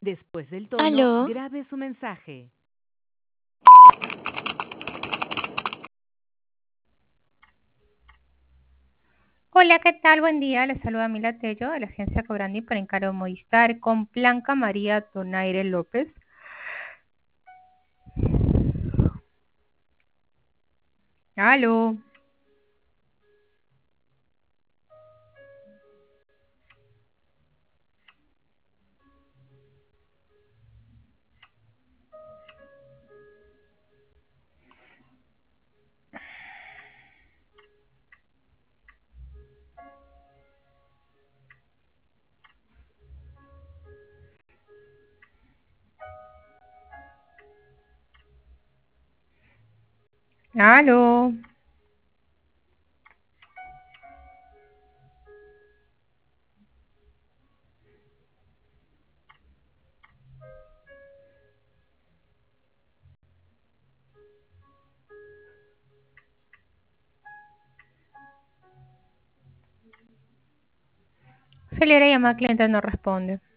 Después del tono, Aló, grabe su mensaje. Hola, ¿qué tal? Buen día. Les saluda Mila Tello de la agencia Cobrandi para Encaro Movistar con Blanca María Donaire López. Aló. Aló. Se le llamada cliente no responde.